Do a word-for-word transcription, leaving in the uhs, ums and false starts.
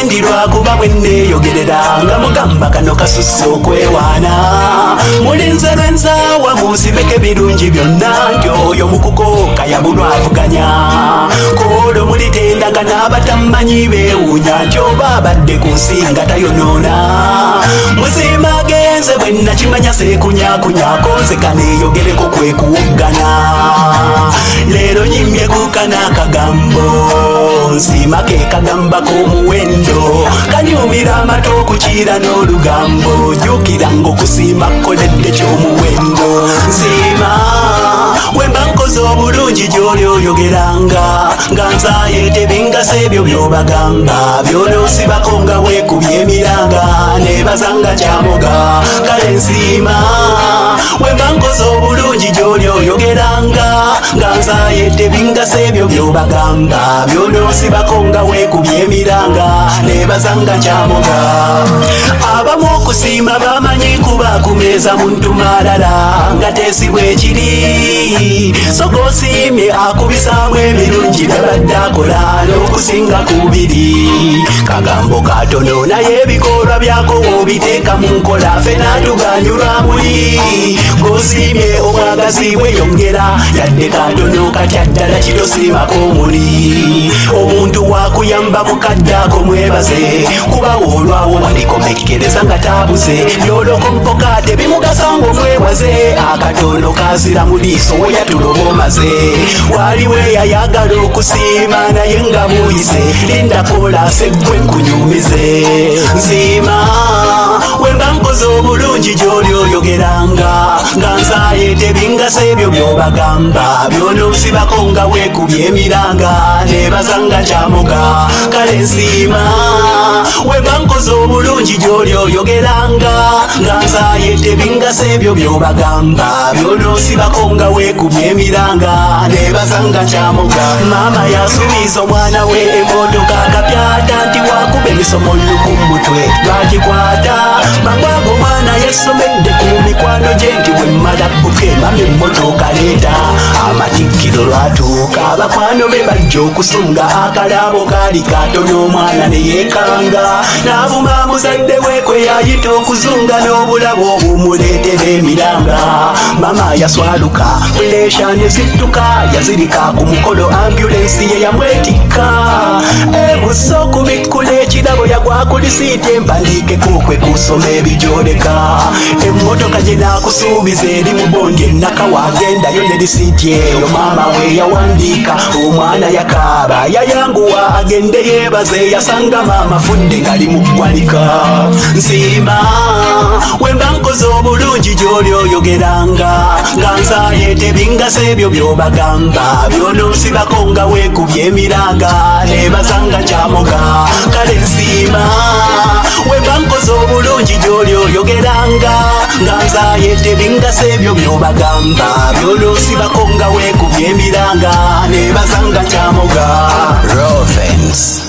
sendirwa kuba bwenneeyogerera nga mugamba kano kasusse okwewaana mulinze lwenzaawa munsibeke birungi byonna nti oyo mukuko kayabulwa avuganya koolo mulitendaga n'abatamanyi beewuunya nti oba abadde ku nsi nga tayonoona muzima genze bwe nakimanya seekunyakunyako nze kaneeyogereko kwe kuwoggana leero nyimbye kukana akagambo nsima ke kagamba k'omuwendo kanyumira amata okukiira n'olugambo jjukira ng'okusiima kkoledde ky'omuwendo nsima wemba nkoze obulungi gy'oli oyogeranga nga nzaaye tebingasa ebyo by'obagamba by'onoosibako nga weekubye emiranga neebazanga kyamoga kale nsiima wemba nkoze obulungi gy'oli oyogeranga nga nzaaye tebingasa ebyo by'obagamba by'onoosibako nga weekubye emiranga neebazanga kyamoga abamu okusiima bamanyi kuba kumeeza muntu malala nga teesibwa ekiri soka osiimye akubisaamu emirungi byabadde akola n'okusinga kubiri kagambo katono naye ebikolwa byako w'obiteeka mu nkola ffe n'atuganyulwa muli ng'osiimye omwagazi bweyongera yadde katono katya ddala kitosiimako muli omuntu wakuyamba mukaddaako mwebaze kuba olwawo walikomekereza nga taabuze byolokompoka tebimugasa ng'omwebaze akatono kaazira mu liiso woyatuloba omaze waliwo eyayagala okusiima naye nga muyise linda koolaase ggwe nkunyumize nsiima wemba nkoze obulungi gy'oli oyogeranga nga nzaaye tebingasa ebyo by'obagamba by'onoosibako nga weekubye emiranga neebazanga kyamoga kale nsiima wemba nkoze obulungi gy'oli oyogeranga nga nzaaye tebingasa ebyo by'obagamba by'onoosibako nga weekubye emiranga neebazanga kyamoga maama yasuubiza omwana we emmotoka akapyata nti wakuba emisomo luku mutwe lwagikwata mangwago omwana yesomedde ku mikwano gye nti bwe mmala bukemama emmotoka leeta amatikkiro lwatuuka abakwano be bajja okusunga akalaabo kaali katono omwana ne yeekanga n'avuma muzadde we kwe yayita okuzunga n'obulabu obumuleetera emiranga mama yaswaluka puleesha ne zittuka yazirika ku mukolo ambulensi ye yamwetikka ebusa okubikkula ekirabo yagwa ku lisiiti empandiikeko kwe kusoma ebigyoleka emmotoka gye naakusuubiza eri mu bondi ennaka waagendayo ne lisiiti eyo maama we yawandiika omwana yakaaba yayanguwa agende yeebaze yasanga maama fudde ngali mu ggwanika nsiima wemba nkoze obulungi gy'oli oyogeranga nga nzaaye tebingasa ebyo by'obagamba by'onoosibako nga weekubye emiranga neebazanga kyamoga kale nsiima wemba nkoze obulungi gy'oli oyogeranga nga nzaaye tebingasa ebyo by'obagamba by'onoosibako nga weekubye emiranga neebazanga kyamoga Rovens.